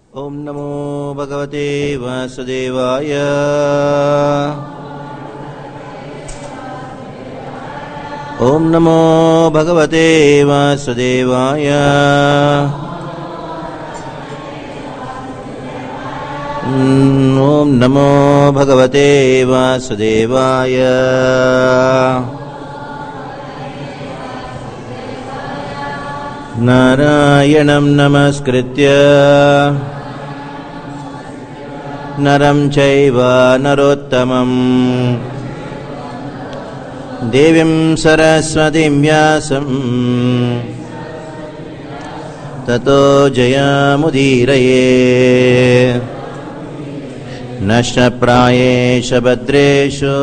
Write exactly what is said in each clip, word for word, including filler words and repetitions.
Om Namo Bhagavate Vasudevaya. Om Namo Bhagavate Vasudevaya. Om Namo Bhagavate Vasudevaya. Narayanam Namaskritya Naram Chaiva Narottamam Devim Saraswatim Vyasam Tato Jayamudiraye Nashtaprayesha Bhadreshu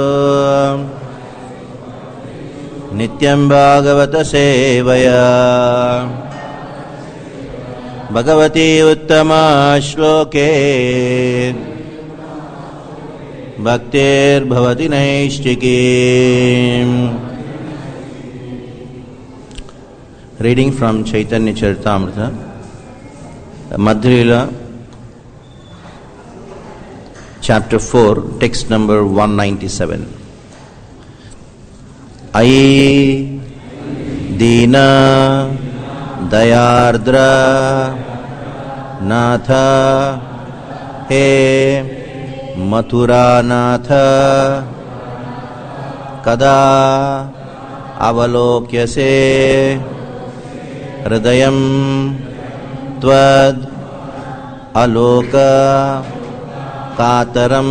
Nityam Bhagavata Sevaya Bhagavati Uttama Shloke Bhaktir Bhavati Naishchiki. Reading from Chaitanya Charitamrita, Madhya Lila, Chapter four, text number one ninety-seven. Ai Dina Dayardra Natha He Mathura Natha Kada Avalokyase Hridayam Tvad Aloka Kataram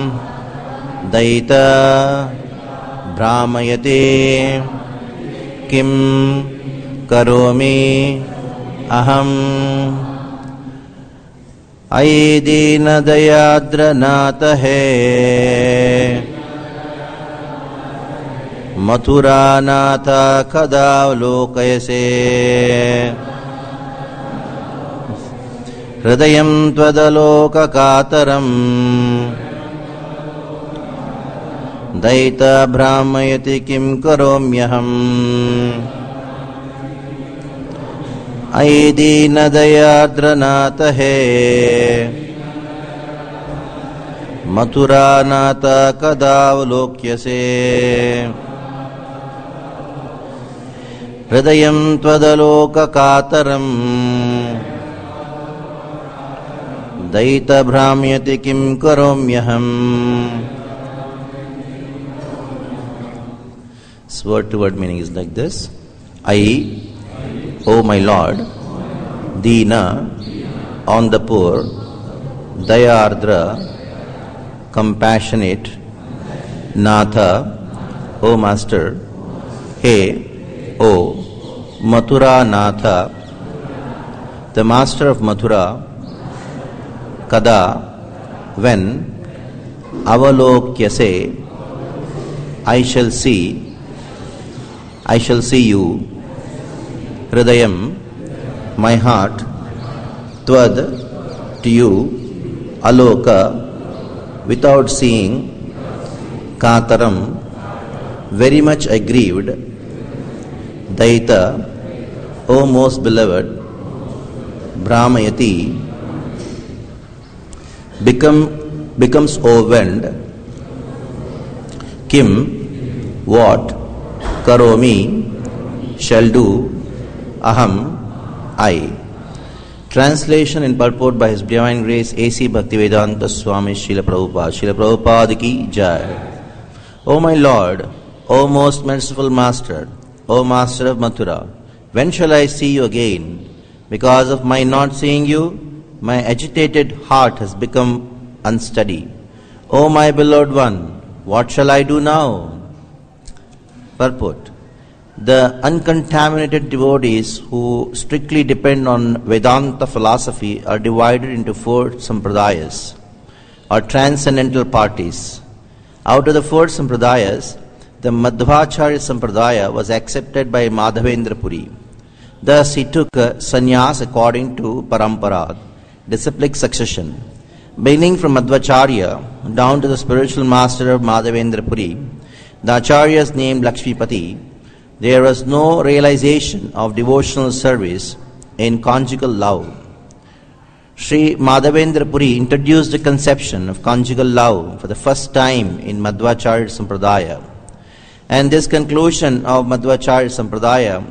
Daita Brahmayate Kim Karomi Aham Aidina Dayadra Nata He Mathura Nata Kada Lokayase Hridayam Twadaloka Kataram Daita Brahmayati Kim Karomyaham Aidina Dayadra Nata He Mathura Nata Kadavalokyase Hridayam Twadaloka Kataram Daita Brahmayati Kim Karomyaham. Word to word meaning is like this. I, O my Lord, Dina, on the poor, Dayardra, compassionate, Natha, O Master, He, O, Mathura Natha, the Master of Mathura, Kada, when, Avalokyase, I shall see, I shall see you, Hridayam, my heart, Tvad, to you, Aloka, without seeing, Kataram, very much aggrieved, Daita, O most beloved, Brahmayati, become, becomes overwhelmed, Kim, what, Karomi, shall do, Aham, I. Translation and purport by His Divine Grace A C Bhaktivedanta Swami Srila Prabhupada. Srila Prabhupada ki Jai. O my Lord, O most merciful Master, O Master of Mathura, when shall I see you again? Because of my not seeing you, my agitated heart has become unsteady. O my beloved one, what shall I do now? Purport. The uncontaminated devotees who strictly depend on Vedanta philosophy are divided into four sampradayas, or transcendental parties. Out of the four sampradayas, the Madhvacharya sampradaya was accepted by Madhavendra Puri. Thus he took sannyas according to parampara, disciplic succession. Beginning from Madhvacharya down to the spiritual master of Madhavendra Puri, the acharyas named Lakshmipati, there was no realization of devotional service in conjugal love. Sri Madhavendra Puri introduced the conception of conjugal love for the first time in Madhvacharya Sampradaya. And this conclusion of Madhvacharya Sampradaya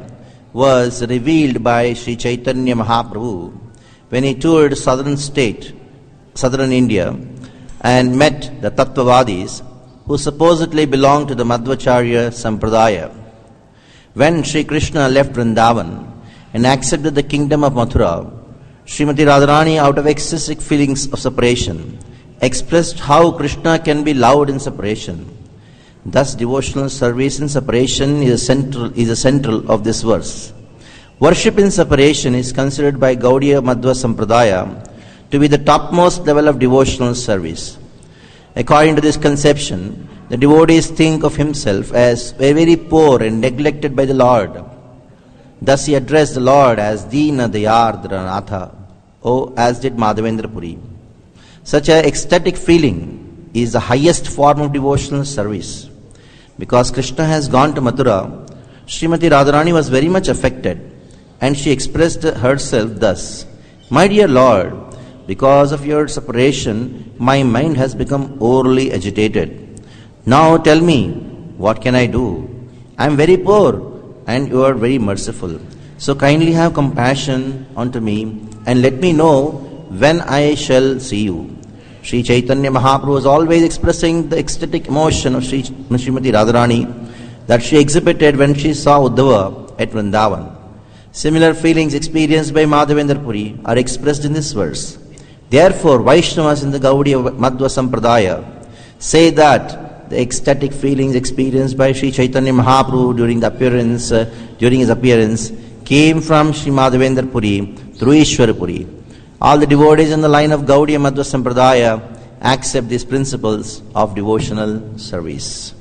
was revealed by Sri Chaitanya Mahaprabhu when he toured southern state, southern India, and met the Tattvavadis who supposedly belonged to the Madhvacharya Sampradaya. When Sri Krishna left Vrindavan and accepted the kingdom of Mathura, Srimati Radharani, out of ecstatic feelings of separation, expressed how Krishna can be loved in separation. Thus, devotional service in separation is a central, is a central of this verse. Worship in separation is considered by Gaudiya Madhva Sampradaya to be the topmost level of devotional service. According to this conception, the devotees think of himself as very poor and neglected by the Lord. Thus he addressed the Lord as Dina Dayardra Natha, oh, as did Madhavendra Puri. Such an ecstatic feeling is the highest form of devotional service. Because Krishna has gone to Mathura, Srimati Radharani was very much affected, and she expressed herself thus: My dear Lord, because of your separation, my mind has become overly agitated. Now tell me, what can I do? I am very poor, and you are very merciful. So kindly have compassion unto me, and let me know when I shall see you. Sri Chaitanya Mahaprabhu was always expressing the ecstatic emotion of Sri Srimati Radharani that she exhibited when she saw Uddhava at Vrindavan. Similar feelings experienced by Madhavendra Puri are expressed in this verse. Therefore, Vaishnavas in the Gaudiya Madhva Sampradaya say that the ecstatic feelings experienced by Sri Chaitanya Mahaprabhu during the appearance, uh, during his appearance, came from Sri Madhavendra Puri through Ishwara Puri. All the devotees in the line of Gaudiya Madhva Sampradaya accept these principles of devotional service.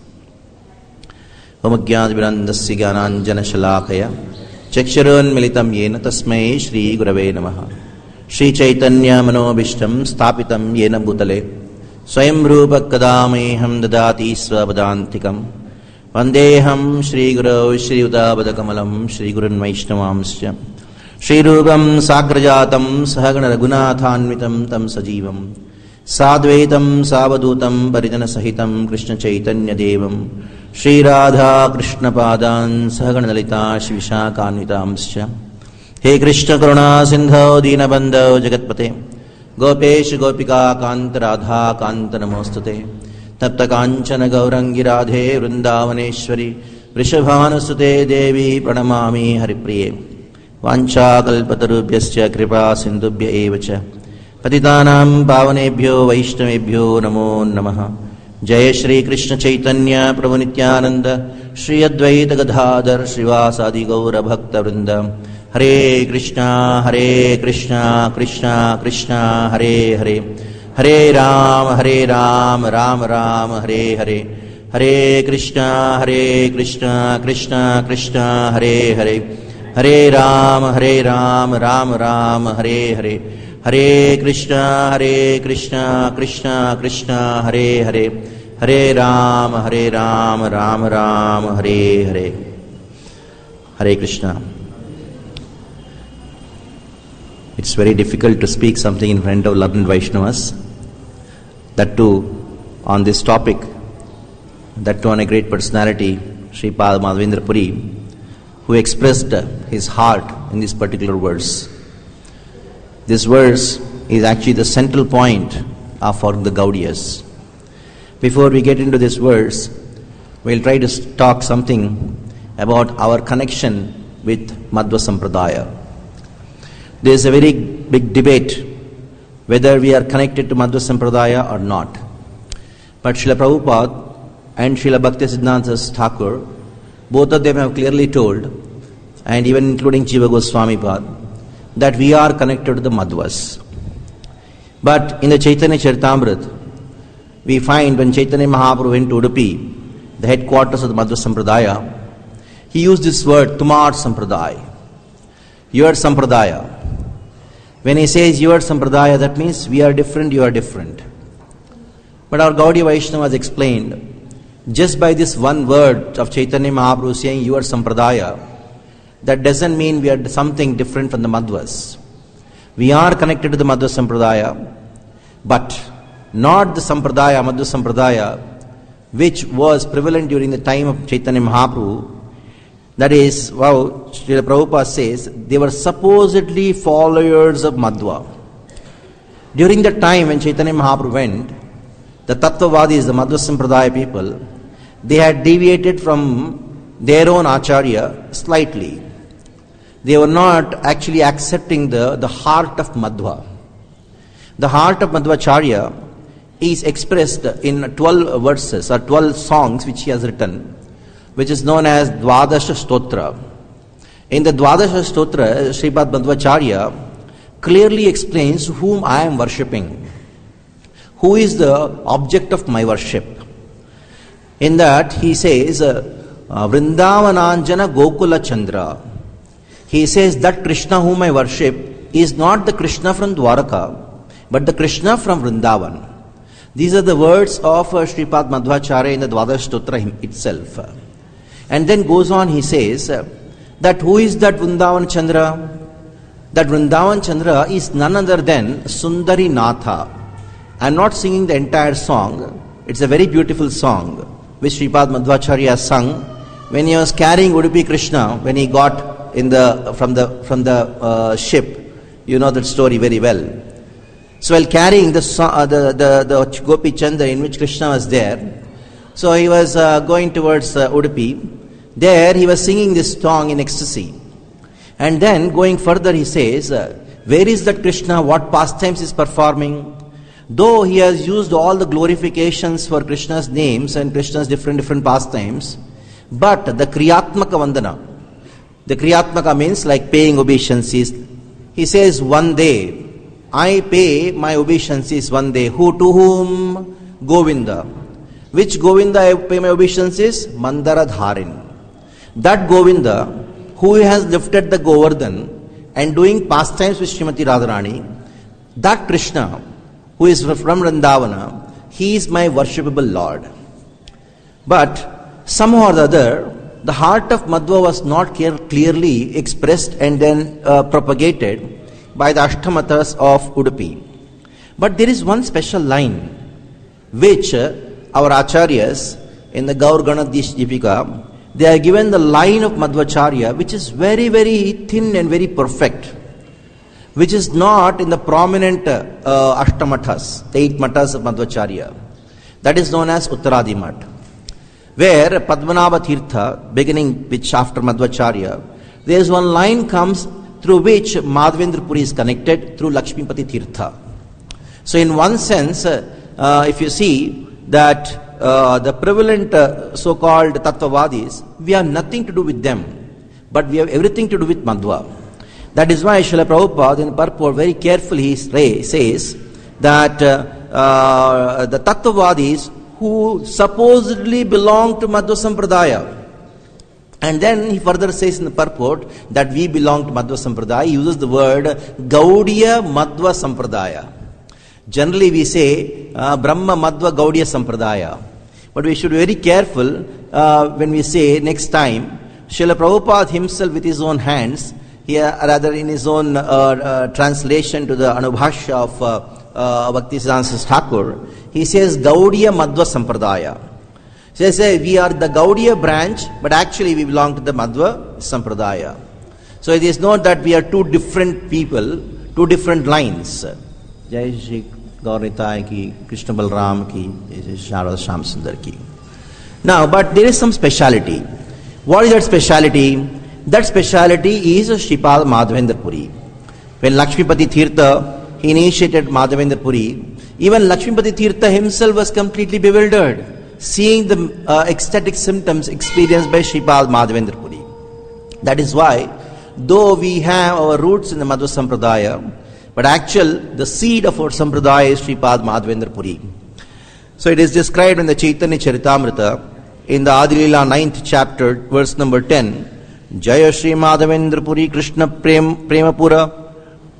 Om Ajnana Virandasya Jnananjana Shalakaya Chakshurun Militam Yena Tasmai Shri Gurave Namaha. Sri Chaitanya Manobishtam Stapitam Yena Bhutale Swayam Rupa Kadameham Dadati Svabhadantikam Vandeham Shri Guru Shri Udabada Kamalam Shri Gurun Vaishnavamsya Shri Rupam Sagrajatam Sahagana Raghunathanvitam Tam Sajivam Sadvaitam Savadutam Parijana Sahitam Krishna Chaitanya Devam Shri Radha Krishna Padan Sahagana Lalita Shivishakhanvitamsya. He Krishna Karuna Sindho Dinabandho Jagatpate Gopesh Gopika Kanta Radha Kanta Namostute Tapta Kanchana Gaurangi Radhe Vrindavaneshwari Vrishabhanasute Devi Pranamami Haripriye Vancha Kalpatarubhyascha Kripa Sindubhya Evacha Patitanam Pavanebhyo Vaishnavebhyo Namo Namaha. Jaya Shri Krishna Chaitanya Prabhu Nityananda Shri Advaita Gadadhar Srivasadi Gaura Bhakta Vrinda. Hare Krishna, Hare Krishna, Krishna Krishna, Hare Hare, Hare Ram, Hare Ram, Ram Ram, Hare Hare, Hare Krishna, Hare Krishna, Krishna Krishna, Hare Hare, Hare Ram, Hare Ram, Ram Ram, Hare Hare, Hare Krishna, Hare Krishna, Krishna Krishna, Hare Hare, Hare Ram, Hare Ram, Ram Ram, Hare Hare. Hare Krishna. It's very difficult to speak something in front of learned Vaishnavas, that too on this topic, that too on a great personality, Sripad Madhavendra Puri, who expressed his heart in this particular verse. This verse is actually the central point of for the Gaudiyas. Before we get into this verse, we'll try to talk something about our connection with Madhva Sampradaya. There is a very big debate whether we are connected to Madhva Sampradaya or not. But Srila Prabhupada and Srila Bhaktisiddhanta Thakur, both of them have clearly told, and even including Jiva Goswami Pad, that we are connected to the Madhvas. But in the Chaitanya Charitamrita, we find when Chaitanya Mahaprabhu went to Udupi, the headquarters of the Madhva Sampradaya, he used this word, Tumar Sampradaya, your Sampradaya. When he says your Sampradaya, that means we are different, you are different. But our Gaudiya Vaishnavas explained, just by this one word of Chaitanya Mahaprabhu saying your Sampradaya, that doesn't mean we are something different from the Madhvas. We are connected to the Madhva Sampradaya, but not the Sampradaya, Madhva Sampradaya, which was prevalent during the time of Chaitanya Mahaprabhu. That is, wow, Srila Prabhupada says, they were supposedly followers of Madhva. During the time when Chaitanya Mahaprabhu went, the Tattvavadis, the Madhva Sampradaya people, they had deviated from their own Acharya slightly. They were not actually accepting the, the heart of Madhva. The heart of Madhvacharya is expressed in twelve verses or twelve songs which he has written, which is known as Dvadasha Stotra. In the Dvadasha Stotra, Sripad Madhvacharya clearly explains whom I am worshipping, who is the object of my worship. In that he says, uh, Vrindavananjana Gokula Chandra. He says that Krishna whom I worship is not the Krishna from Dwaraka, but the Krishna from Vrindavan. These are the words of uh, Sripad Madhvacharya in the Dvadash Stotra itself. And then goes on, he says uh, that who is that Vrindavan Chandra? That Vrindavan Chandra is none other than Sundari Natha. I am not singing the entire song. It's a very beautiful song which Sripad Madhvacharya sung when he was carrying Udupi Krishna, when he got in the from the from the uh, ship. You know that story very well. So while carrying the uh, the, the the Gopi Chandra in which Krishna was there, so he was uh, going towards uh, Udupi. There he was singing this song in ecstasy. And then going further he says, uh, where is that Krishna, what pastimes is performing? Though he has used all the glorifications for Krishna's names and Krishna's different different pastimes, but the Kriyatmaka Vandana, the Kriyatmaka means like paying obeisances. He says, one day, I pay my obeisances one day. Who to whom? Govinda. Which Govinda I pay my obeisances? Mandara Dharin. That Govinda, who has lifted the Govardhan and doing pastimes with Srimati Radharani, that Krishna, who is from Vrindavana, he is my worshipable Lord. But somehow or the other, the heart of Madhva was not clearly expressed and then uh, propagated by the Ashtamatas of Udupi. But there is one special line which uh, our Acharyas in the Gaur Ganadish Dipika, they are given the line of Madhvacharya which is very very thin and very perfect, which is not in the prominent uh, uh, Ashtamathas, the eight matas of Madhvacharya. That is known as Uttaradimat, where Padmanabha Tirtha, beginning which after Madhvacharya, there is one line comes through which Madhavendra Puri is connected through Lakshmipati Tirtha. So in one sense, uh, uh, if you see that uh, the prevalent uh, so-called Tattvavadis, we have nothing to do with them, but we have everything to do with Madhva. That is why Srila Prabhupada in purport very carefully says that uh, uh, the Tattvavadis who supposedly belong to Madhva Sampradaya, and then he further says in the purport that we belong to Madhva Sampradaya. He uses the word Gaudiya Madhva Sampradaya. Generally we say uh, Brahma Madhva Gaudiya Sampradaya. But we should be very careful uh, when we say next time, Srila Prabhupada himself with his own hands, here rather in his own uh, uh, translation to the Anubhashya of uh, uh, Bhaktisiddhanta Thakur, he says Gaudiya Madhva Sampradaya. So they say we are the Gaudiya branch, but actually we belong to the Madhva Sampradaya. So it is not that we are two different people, two different lines. Jai Shri Gauritai ki, Krishna Balram ki, Sharada Sham Sundar ki. Now, but there is some speciality. What is that speciality? That speciality is Sripad Madhavendra Puri. When Lakshmipati Tirtha, he initiated Madhavendra Puri, even Lakshmipati Tirtha himself was completely bewildered, seeing the uh, ecstatic symptoms experienced by Sripad Madhavendra Puri. That is why, though we have our roots in the Madhva Sampradaya, but actual, the seed of our Sampradaya is Sripad Madhavendra Puri. So it is described in the Chaitanya Charitamrita, in the Adilila ninth chapter, verse number ten, Jaya Shri Madhavendra Puri Krishna Prem, Premapura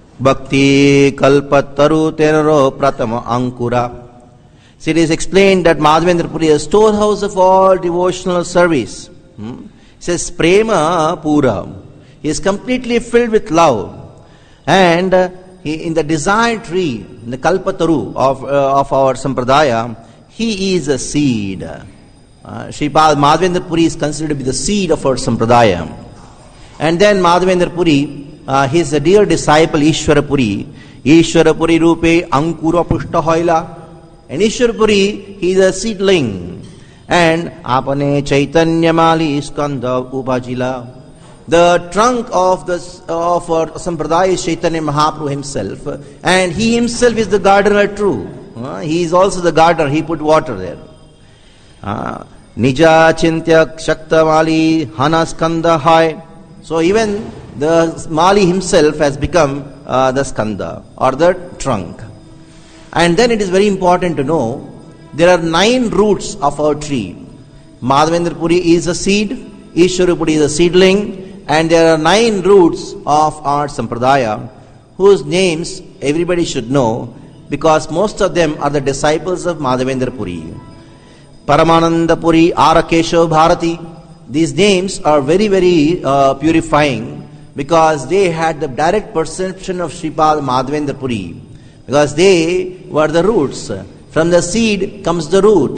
Bhakti Kalpataru Teraro Pratama Ankura. So it is explained that Madhavendra Puri is a storehouse of all devotional service. Hmm? It says Prema Pura. He is completely filled with love. And uh, he, in the desired tree, in the Kalpataru of, uh, of our Sampradaya, he is a seed. Uh, Sripad Madhavendra Puri is considered to be the seed of our Sampradaya. And then Madhavendra Puri, uh, his dear disciple Ishwara Puri, Ishwara Puri Rupe Ankura Pushta Hoila. And Ishwara Puri, he is a seedling. And Apane Chaitanya Mali Skanda Upajila. The trunk of the of our Sampradaya is Chaitanya Mahaprabhu himself. And he himself is the gardener too. Uh, he is also the gardener, he put water there. Uh, Nija Chintya Shakta Mali Hana Skanda Hai. So even the Mali himself has become uh, the Skanda or the trunk. And then it is very important to know there are nine roots of our tree. Madhavendra Puri is a seed, Ishwara Puri is a seedling, and there are nine roots of our Sampradaya whose names everybody should know because most of them are the disciples of Madhavendra Puri. Paramananda Puri, Arakeshav Bharati. These names are very, very uh, purifying because they had the direct perception of Sripad Madhavendra Puri because they were the roots. From the seed comes the root.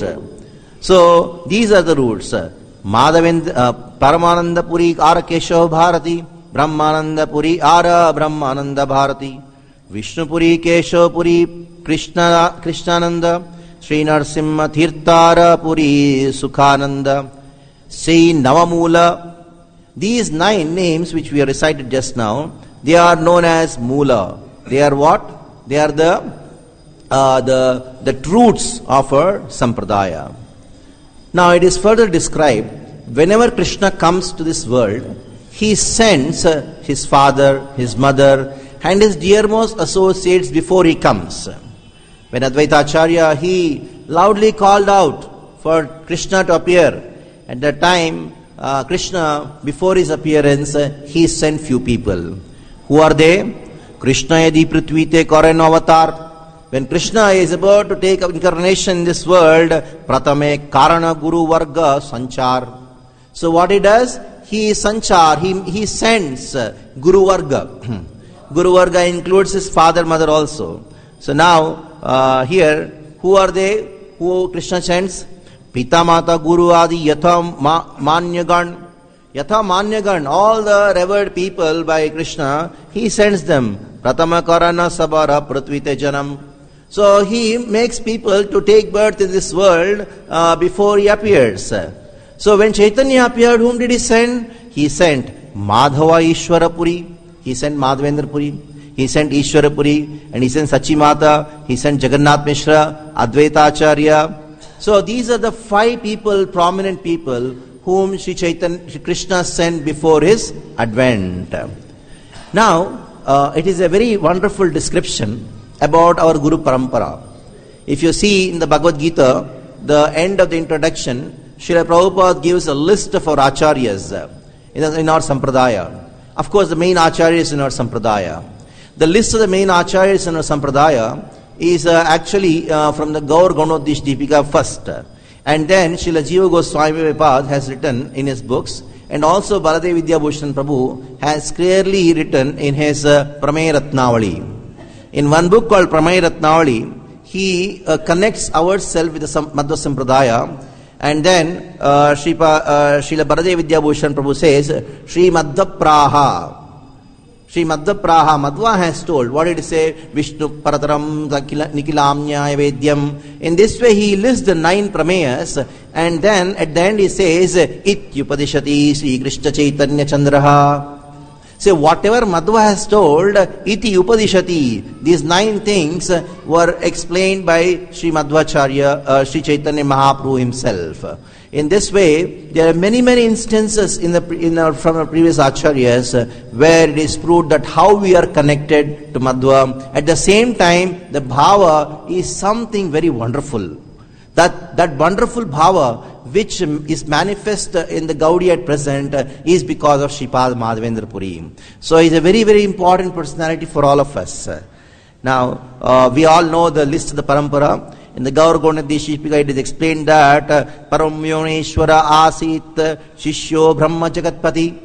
So these are the roots. Madhavendra, uh, Paramananda Puri, Ara Keshav Bharati, Brahmananda Puri, Ara Brahmananda Bharati, Vishnu Puri, Keshav Puri, Krishna, Krishnananda, Sri Narsimha Tirthara Puri, Sukhananda, Sri Navamula. These nine names which we have recited just now, they are known as Mula. They are what? They are the uh, the the roots of our Sampradaya. Now it is further described, whenever Krishna comes to this world, he sends uh, his father, his mother, and his dearmost associates before he comes. When Advaita Acharya, he loudly called out for Krishna to appear. At that time, uh, Krishna, before his appearance, uh, he sent few people. Who are they? Krishna yadi prithvite karen avatar. When Krishna is about to take incarnation in this world, pratame karana guru varga sanchar. So what he does? He sanchar, he, he sends uh, guru varga. Guru varga includes his father, mother also. So now, uh, here, who are they? Who Krishna sends? Pita Mata Guru Adi Yatha Manyagan. Yatha Manyagan, all the revered people by Krishna, he sends them. Pratama Karana Sabara Pratvite Janam. So he makes people to take birth in this world uh, before he appears. So when Chaitanya appeared, whom did he send? He sent Madhava Ishwara Puri. He sent Madhavendra Puri. He sent Ishwara Puri. And he sent Sachimata. He sent Jagannath Mishra, Advaita Acharya. So these are the five people, prominent people, whom Sri Chaitanya, Sri Krishna sent before his advent. Now, uh, it is a very wonderful description about our Guru Parampara. If you see in the Bhagavad Gita, the end of the introduction, Srila Prabhupada gives a list of our acharyas in, in our Sampradaya. Of course, the main acharyas in our Sampradaya. The list of the main acharyas in our Sampradaya is uh, actually uh, from the Gaur Ganodhish Deepika first. And then Srila Jiva Goswami Vipad has written in his books, and also Baladev Vidya Bhushan Prabhu has clearly written in his uh, Pramay Ratnavali. In one book called Pramay Ratnavali, he uh, connects ourselves with the Sam- Madhva Sampradaya, and then uh, Srila uh, Baladev Vidya Bhushan Prabhu says, Sri Madhva Praha. Sri Madhva Praha, Madhva has told, what did he say? Vishnu Parataram Nikilamnya Vedyam. In this way he lists the nine Pramayas, and then at the end he says, Ityupadishati Sri Krishna Chaitanya Chandraha. So whatever Madhva has told, Iti Upadishati, these nine things were explained by Sri Madhvacharya, uh, Sri Chaitanya Mahaprabhu himself. In this way, there are many, many instances in the in our, from our previous acharyas uh, where it is proved that how we are connected to Madhva. At the same time, the bhava is something very wonderful. That that wonderful bhava which is manifest in the Gaudiya at present uh, is because of Sripad Madhavendra Puri. So he is a very, very important personality for all of us. Now, uh, we all know the list of the parampara. In the Gaur Ganodhish Deepika, it is explained that uh, Paramyoneshwara Asit Shishyo Brahma Jagatpati.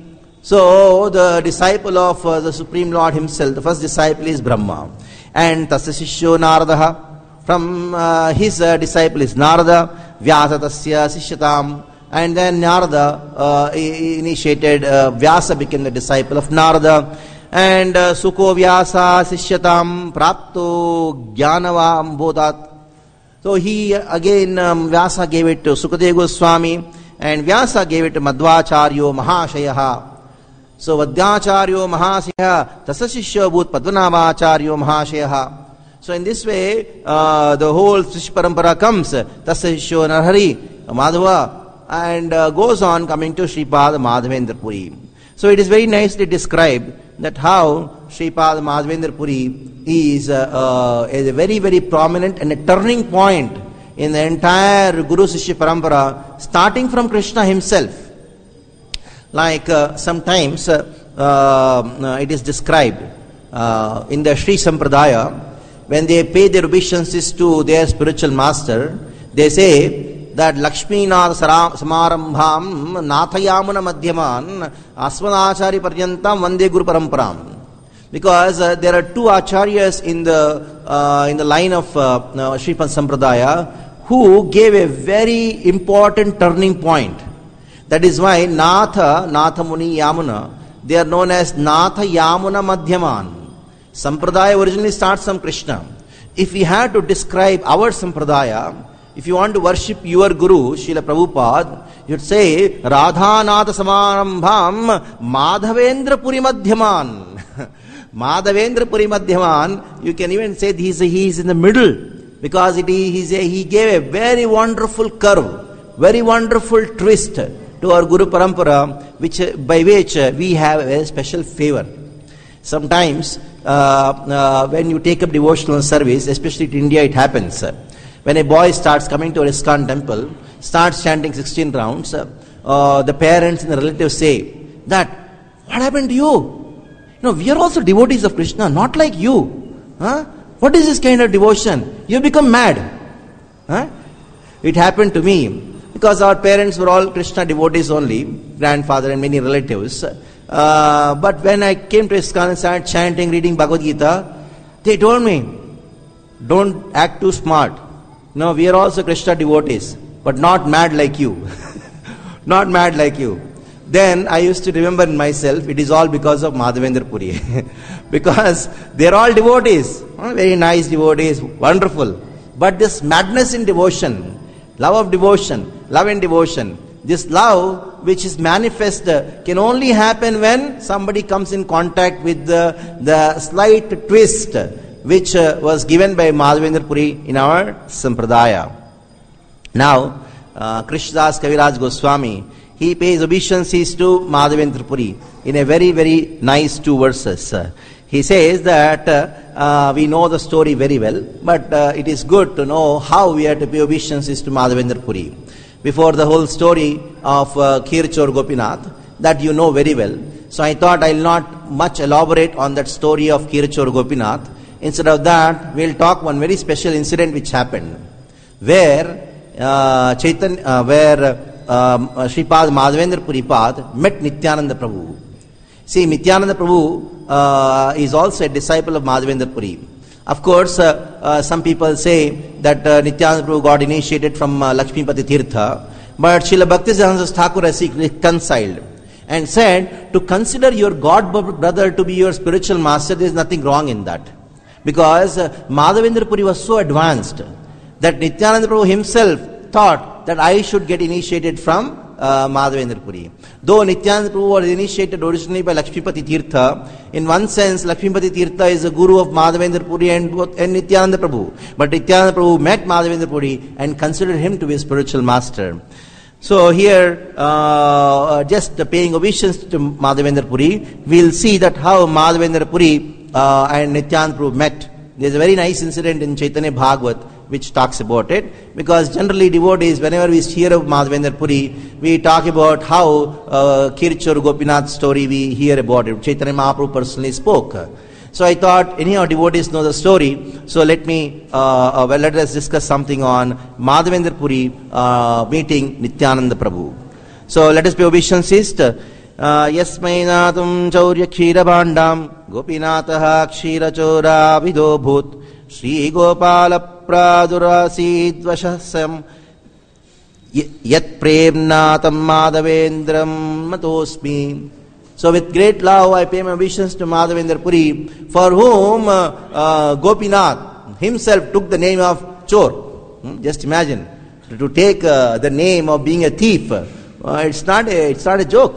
So the disciple of uh, the Supreme Lord himself, the first disciple is Brahma. And Tasya Shishyo Naradaha. From uh, his uh, disciple is Narada. Vyasa Tasya Sishyatam. And then Narada uh, initiated, uh, Vyasa became the disciple of Narada. And uh, Sukho Vyasa Sishyatam Prapto Jnanavam Bodhat. So he again, um, Vyasa gave it to Sukadeva Goswami, and Vyasa gave it to Madhvacharyo Mahashayaha. So Madhvacharyo Mahashayaha Tasashishya Bhut Padmanabhacharyo Mahashayaha. So in this way, uh, the whole Shishya Parampara comes, Tasashishyo Narhari, Madhava, and uh, goes on coming to Sripad Madhavendra Puri. So it is very nicely described that how Sripad Madhavendra Puri is, uh, uh, is a very, very prominent and a turning point in the entire Guru Shishya Parampara, starting from Krishna himself. Like uh, sometimes uh, uh, it is described uh, in the Sri Sampradaya, when they pay their obeisances to their spiritual master, they say that Lakshmi Nath Samarambham Nathayamuna Madhyaman Asmanachari Paryantam Vande Guru Paramparam. Because uh, there are two acharyas in the uh, in the line of uh, uh, Sripad Sampradaya who gave a very important turning point. That is why Natha, Natha Muni Yamuna, they are known as Natha Yamuna Madhyaman. Sampradaya originally starts from Krishna. If we had to describe our Sampradaya, if you want to worship your Guru, Srila Prabhupada, you'd say Radha Natha Samarambham Madhavendra Puri Madhyaman. Madhavendra Puri Madhyaman, you can even say he is, he is in the middle, because it is a, he gave a very wonderful curve, very wonderful twist to our Guru Parampara, which by which we have a special favor. Sometimes uh, uh, when you take up devotional service, especially in India it happens, when a boy starts coming to a ISKCON temple, starts chanting sixteen rounds, uh, the parents and the relatives say that, what happened to you? No, we are also devotees of Krishna, not like you. Huh? What is this kind of devotion? You become mad. Huh? It happened to me, because our parents were all Krishna devotees only, grandfather and many relatives. Uh, but when I came to ISKCON and started chanting, reading Bhagavad Gita, they told me, don't act too smart. No, we are also Krishna devotees, but not mad like you. Not mad like you. Then I used to remember in myself, it is all because of Madhavendra Puri. Because they are all devotees, very nice devotees, wonderful. But this madness in devotion, love of devotion, love and devotion, this love which is manifest can only happen when somebody comes in contact with the, the slight twist which uh, was given by Madhavendra Puri in our Sampradaya. Now, uh, Krishnadas Kaviraj Goswami, he pays obeisances to Madhavendra Puri in a very, very nice two verses. Uh, he says that uh, uh, we know the story very well, but uh, it is good to know how we are to pay obeisances to Madhavendra Puri. Before the whole story of uh, Khirchor Gopinath, that you know very well. So I thought I will not much elaborate on that story of Khirchor Gopinath. Instead of that, we will talk one very special incident which happened, where uh, Chaitanya, uh, where Um, Sripad Madhavendra Puripad met Nityananda Prabhu. See, Nityananda Prabhu uh, is also a disciple of Madhavendra Puri. Of course, uh, uh, some people say that uh, Nityananda Prabhu got initiated from uh, Lakshmipati Tirtha, but Srila Bhaktisiddhanta Thakur has reconciled and said to consider your God brother to be your spiritual master. There is nothing wrong in that, because uh, Madhavendra Puri was so advanced that Nityananda Prabhu himself thought that I should get initiated from uh, Madhavendra Puri. Though Nityananda Prabhu was initiated originally by Lakshmipati Tirtha, in one sense Lakshmipati Tirtha is the guru of Madhavendra Puri and, and Nityananda Prabhu. But Nityananda Prabhu met Madhavendra Puri and considered him to be a spiritual master. So here, uh, just paying obeisance to Madhavendra Puri, we will see that how Madhavendra Puri uh, and Nityananda Prabhu met. There is a very nice incident in Chaitanya Bhagavat which talks about it, because generally devotees, whenever we hear of Madhavendra Puri, we talk about how uh, Khirchor Gopinath story we hear about it. Chaitanya Mahaprabhu personally spoke. So I thought anyhow devotees know the story, so let me, uh, uh, well, let us discuss something on Madhavendra Puri uh, meeting Nityananda Prabhu. So let us pay obeisances. Yasmai natum chaurya kshira bandam Gopinataha kshira chora vido bhut Shri Gopala pradurasid vashasam Yat premnatam madhavendram matosmi. So with great love I pay my obeisance to Madhavendra Puri, for whom uh, uh, Gopinath himself took the name of Chor. Hmm? Just imagine, to take uh, the name of being a thief. Uh, it's not a, it's not a joke.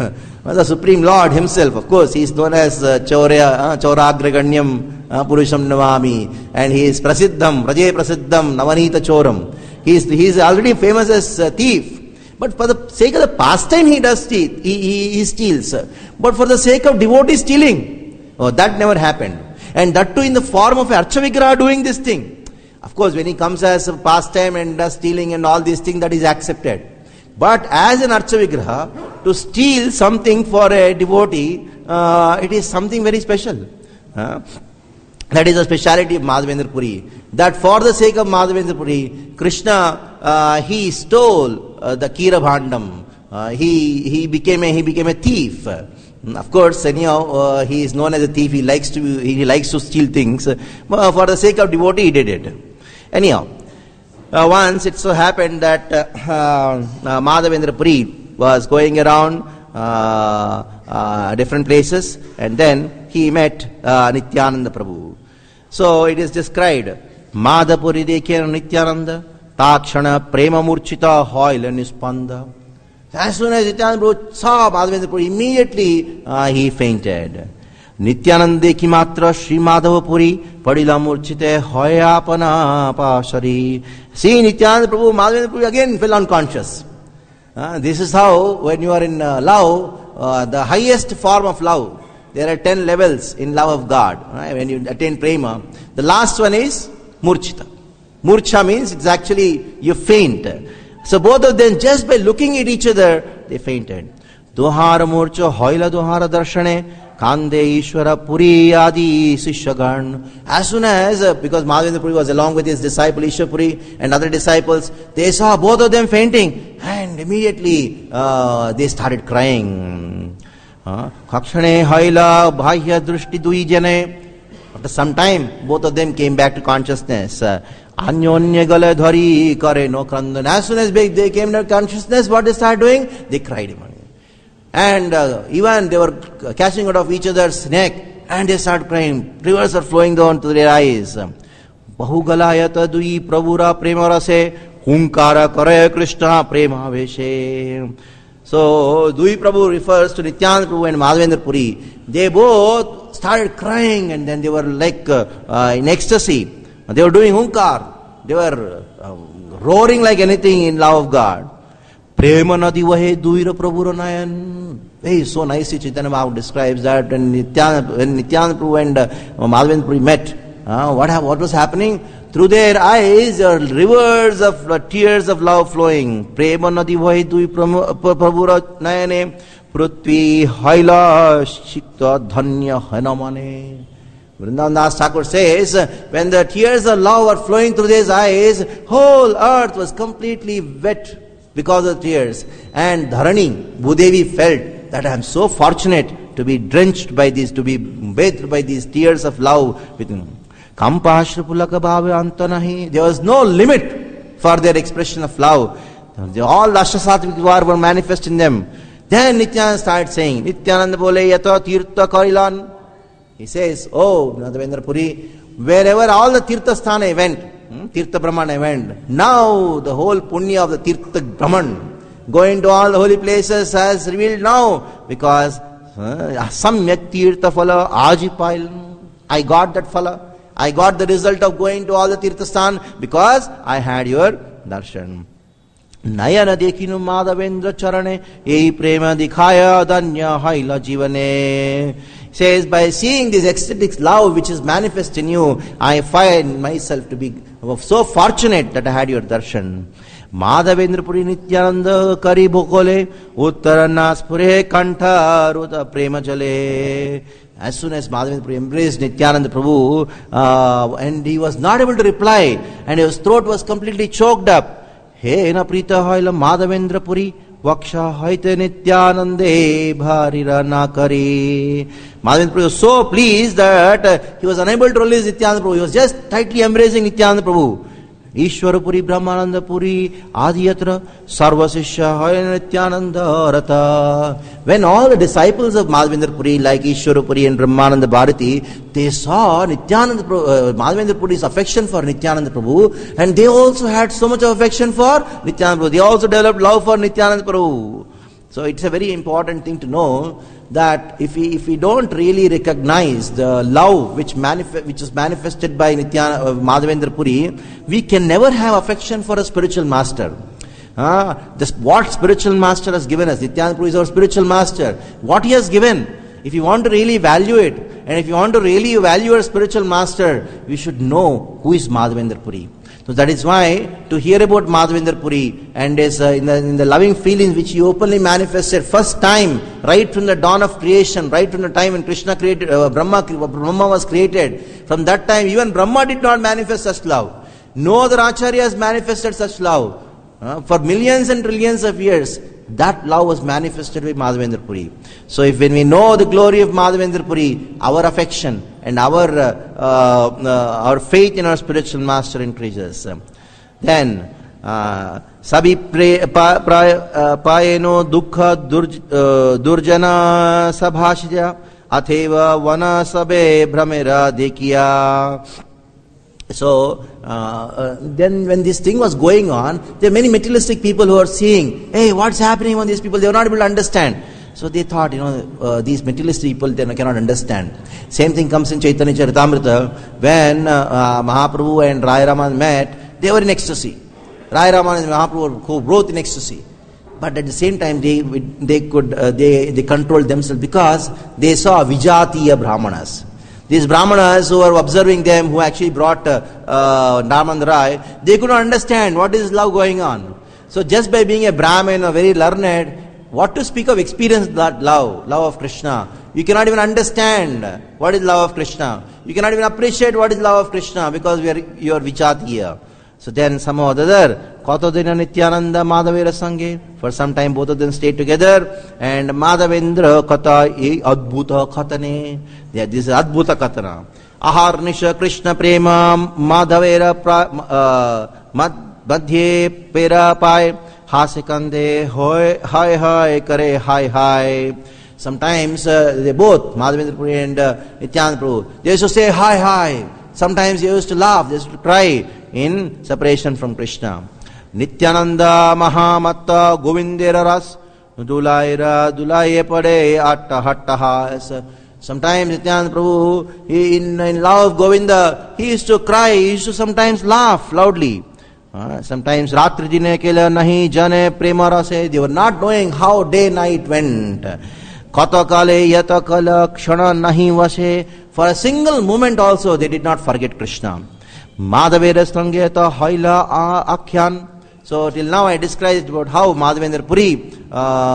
The Supreme Lord himself, of course, he is known as uh, Chaurya, uh, Chauragraganyam uh, Purusham Navami, and he is Prasiddham, Raje Prasiddham, Navanita Choram. He is, he is already famous as a thief. But for the sake of the pastime he does steal, he, he, he steals. But for the sake of devotee stealing, oh, that never happened. And that too in the form of Archavigraha doing this thing. Of course, when he comes as a pastime and does stealing and all these things, that is accepted. But as an Archavigraha, to steal something for a devotee, uh, it is something very special. Uh, that is the speciality of Madhavendra Puri. That for the sake of Madhavendra Puri, Krishna, uh, he stole uh, the Kira Bhandam. Uh, he he became a he became a thief. Uh, of course, anyhow, uh, he is known as a thief. He likes to he likes to steal things. Uh, for the sake of devotee, he did it. Anyhow, uh, once it so happened that uh, uh, Madhavendra Puri was going around uh, uh, different places, and then he met uh, Nityananda Prabhu. So it is described, Madhapuri dekhe Nityananda, takshana prema murchita hoila nispanda. As soon as Nityananda Prabhu saw Madhavendra Puri, immediately uh, he fainted. Nityananda dekhi matra Shri Madhavapuri padila murchite hoyapana pasari. See Nityananda Prabhu, Madhavendra Puri again fell unconscious. Uh, this is how, when you are in uh, love, uh, the highest form of love, there are ten levels in love of God. Right? When you attain prema, the last one is murchita. Murcha means it's actually you faint. So both of them, just by looking at each other, they fainted. Dohara murcha hoila dohara darshane kande ishvara puri adi sishyagan. As soon as, uh, because Madhavendra Puri was along with his disciple Ishwar Puri and other disciples, they saw both of them fainting, and immediately uh, they started crying. Kakshane haila bhaya drushti dui jane. After some time, both of them came back to consciousness. Anyonya gale dhari kare no krandan. As soon as they came to consciousness, what they started doing? They cried. And uh, even they were catching out of each other's neck, and they started crying. Rivers are flowing down to their eyes. Bahugalayata dui prabhura prema rase hunkara kare Krishna prema veshe. So, Dui Prabhu refers to Nityananda Prabhu and Madhavendra Puri. They both started crying, and then they were like uh, uh, in ecstasy. They were doing hunkar. They were uh, roaring like anything in love of God. Prema nadi vahe duira Prabhu nayan. Hey, so nicely Chaitanya Mahaprabhu describes that when Nityananda, when Nityananda Prabhu and uh, Madhavendra Puri met, uh, what, what was happening? Through their eyes are rivers of uh, tears of love flowing. Prema nadi vahe dui prabhura nayane prithvi haila shikta dhanya hanamane. Vrindavan Das Thakur says, when the tears of love are flowing through his eyes, whole earth was completely wet because of tears. And Dharani, Bhudevi, felt that I am so fortunate to be drenched by these, to be bathed by these tears of love within. There was no limit for their expression of love. All Ashtasattvika were manifest in them. Then Nityananda started saying, Nityananda bole yata tirtha karilan. He says, oh, Madhavendra Puri, wherever all the Tirtha Sthana went, hmm, Tirtha Brahmana went, now the whole punya of the Tirtha Brahman, going to all the holy places, has revealed now, because Samyak Tirtha Phala Ajipail. I got that Phala. I got the result of going to all the Tirthasthan because I had your darshan. Nayana dekinu Madhavendra charane ei prema dikhaya danya haila jivane. Says, by seeing this ecstatic love which is manifest in you, I find myself to be so fortunate that I had your darshan. Madhavendra Puri Nityananda kari bhokole uttaranas kantha ruta prema jale. As soon as Madhavendra Puri embraced Nityananda Prabhu, uh, and he was not able to reply, and his throat was completely choked up. He na prita haila Madhavendra Puri Vaksha haite nityanande bharira nakari. Madhavendra Prabhu was so pleased that uh, he was unable to release Nityananda Prabhu. He was just tightly embracing Nityananda Prabhu. Ishwarapuri Brahmananda Puri Adiyatra Sarvasishya Hayana Nityananda Rata. When all the disciples of Madhavendra Puri like Ishwarapuri and Brahmananda Bharati, they saw Nityananda Prabhu, uh, Madhavendra Puri's affection for Nityananda Prabhu, and they also had so much of affection for Nityananda Prabhu. They also developed love for Nityananda Prabhu. So it's a very important thing to know that if we if we don't really recognize the love which manif- which is manifested by Nityana, uh, Madhavendra Puri, we can never have affection for a spiritual master. Uh, this, what spiritual master has given us, Nityananda Prabhu is our spiritual master. What he has given, if you want to really value it, and if you want to really value a spiritual master, we should know who is Madhavendra Puri. So that is why to hear about Madhavendra Puri and his, uh, in, the, in the loving feelings which he openly manifested first time, right from the dawn of creation, right from the time when Krishna created, uh, Brahma, Brahma was created, from that time even Brahma did not manifest such love. No other Acharya has manifested such love. Uh, for millions and trillions of years, that love was manifested by Madhavendra Puri. So if when we know the glory of Madhavendra Puri, our affection and our uh, uh, our faith in our spiritual master increases. Then Sabi Payeno Dukha Durjana Sabhashya Atheva Vana Sabe Brahmera Dekiya. So, uh, uh, then when this thing was going on, there are many materialistic people who are seeing, hey, what's happening with these people? They are not able to understand. So they thought, you know, uh, these materialistic people, they cannot understand. Same thing comes in Chaitanya Charitamrita. When uh, uh, Mahaprabhu and Rai Raman met, they were in ecstasy. Rai Raman and Mahaprabhu were both in ecstasy. But at the same time, they they could uh, they they controlled themselves because they saw Vijatiya Brahmanas. These Brahmanas who were observing them, who actually brought uh, uh, Narmand Rai, they could not understand what is love going on. So just by being a Brahmin or very learned, what to speak of experience that love, love of Krishna. You cannot even understand what is love of Krishna. You cannot even appreciate what is love of Krishna because we are, you are Vichatiya. So then somehow or the other, Katodina Nityananda Madhavera Sanghe, for some time both of them stayed together, and Madhavendra Kata e Adbhuta Katane. Yeah, this is Adbhuta Katana. Aharnisha Krishna Prema Madhavera Madhye Pera Pai Hasikande Hoy Hai Hai Kare Hai Hai. Sometimes uh, they both, Madhavendra Puri and uh, Nityananda Prabhu, they used to say hi hi. Sometimes they used to laugh, they used to cry in separation from Krishna. Nityananda Mahamatta Govindera Ras Dulaira Dulaye Pade Atta Hatta Has. Sometimes Nityananda Prabhu, he, in, in love of Govinda, he used to cry, he used to sometimes laugh loudly. Uh, sometimes Ratri Jine Kela Nahi Jane Prema Rase, they were not knowing how day night went. Kata Kale Yata Kala Kshana Nahi Vashe. For a single moment also they did not forget Krishna. Madhavera Sangeta Haila Akhyan. So till now I described about how Madhavendra Puri, uh,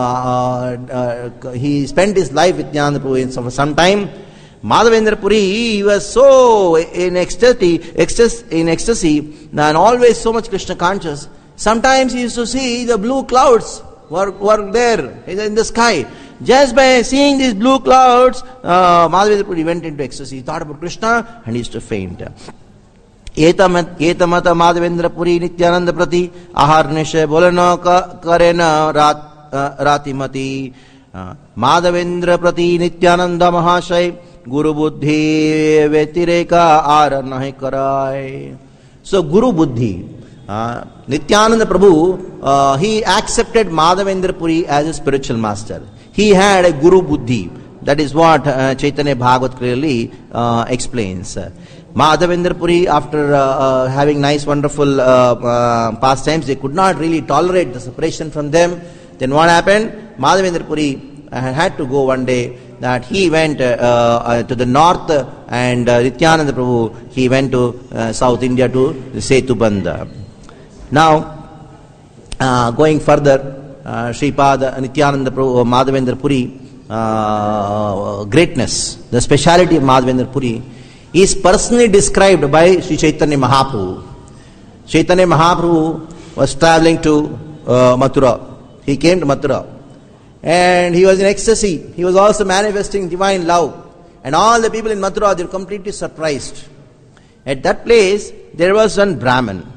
uh, uh, he spent his life with Nityananda Prabhu for some time. Madhavendra Puri, he was so in ecstasy, ecstasy, in ecstasy and always so much Krishna conscious. Sometimes he used to see the blue clouds were, were there in the sky. Just by seeing these blue clouds, uh, Madhavendra Puri went into ecstasy. He thought about Krishna and he used to faint. Etamata Madhavendra Puri Nityananda Prati Aharnishe Bolana Karena Ratimati Madhavendra Prati Nityananda Mahashay Guru Buddhi Vetireka Aranahi Karai. So Guru Buddhi, uh, Nityananda Prabhu, uh, he accepted Madhavendra Puri as a spiritual master. He had a Guru Buddhi. That is what uh, Chaitanya Bhagavat clearly uh, explains. Madhavendra Puri, after uh, uh, having nice, wonderful uh, uh, pastimes, they could not really tolerate the separation from them. Then what happened? Madhavendra Puri uh, had to go one day. That he went uh, uh, to the north, and uh, Nityananda Prabhu, he went to uh, South India to Setubandha. Now, uh, going further, uh, Sripada Nityananda Prabhu, Madhavendra Puri, uh, greatness, the speciality of Madhavendra Puri is personally described by Sri Chaitanya Mahaprabhu. Chaitanya Mahaprabhu was traveling to uh, Mathura. he came to Mathura. And he was in ecstasy. He was also manifesting divine love. And all the people in Mathura, they were completely surprised. At that place, there was one Brahmin.